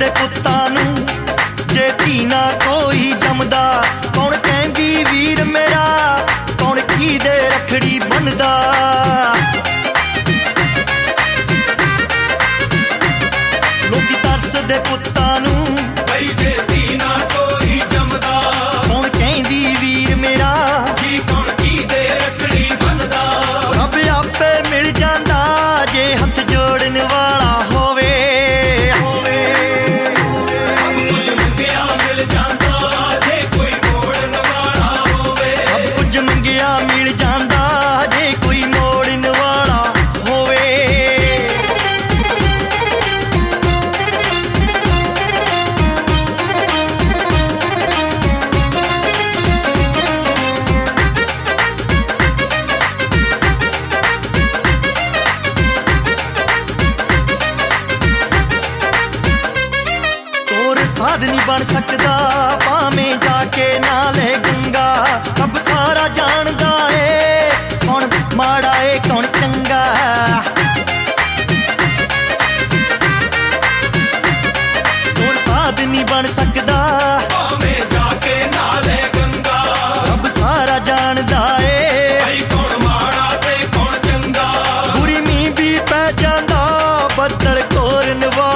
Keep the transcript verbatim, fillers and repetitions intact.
ਪੁੱਤਾਂ ਨੂੰ ਜੇ ਧੀ ਨਾ ਕੋਈ ਜੰਮਦਾ। ਕੌਣ ਕਹਿੰਦੀ ਵੀਰ ਮੇਰਾ, ਕੌਣ ਕਿਹਦੇ ਰੱਖੜੀ ਬੰਨਦਾ। ਲੋਕੀ ਤਰਸਦੇ ਪੁੱਤਾਂ ਨੂੰ ਬਈ ਜੇ ਧੀ ਨਾ ਕੋਈ ਜੰਮਦਾ। ਕੌਣ ਕਹਿੰਦੀ ਵੀਰ ਮੇਰਾ, ਜੀ ਕੌਣ ਕਿਹਦੇ ਰੱਖੜੀ ਬੰਨਦਾ। ਰੱਬ ਆਪੇ ਮਿਲ ਜਾਂਦਾ ਜੇ ਹੱਥ ਜੋੜਨ ਵਾਲਾ ਹੋਵੇ। ਸਭ ਕੁਝ ਮੰਗਿਆ ਮਿਲ ਜਾਂਦਾ ਜੇ ਕੋਈ ਮੋੜਨ ਵਾਲਾ ਹੋਵੇ। ਸਭ ਕੁਝ ਮੰਗਿਆ ਮਿਲ ਜਾਂਦਾ ਜੇ ਕੋਈ ਮੋੜਨ ਵਾਲਾ ਹੋਵੇ। ਤੋਰ ਸਾਧ ਨਹੀਂ ਬਣ ਸਕਦਾ ਭਾਵੇਂ ਜਾ ਕੇ ਨਾਲੇ ਗੰਗਾ। ਰੱਬ ਸਾਰਾ ਜਾਣਦਾ ਏ ਕੌਣ ਮਾੜਾ ਏ ਕੌਣ ਚੰਗਾ। ਤੋਰ ਸਾਧ ਨਹੀਂ ਬਣ ਸਕਦਾ ਭਾਵੇਂ ਜਾ ਕੇ ਨਾਲੇ ਗੰਗਾ। ਰੱਬ ਸਾਰਾ ਜਾਣਦਾ ਏ ਬਈ ਕੌਣ ਮਾੜਾ ਤੇ ਕੌਣ ਚੰਗਾ। ਬੁਰੀ ਮੀਂਹ ਵੀ ਪੈ ਜਾਂਦਾ ਬੱਦਲ ਘੋਰਨ ਵਾਲਾ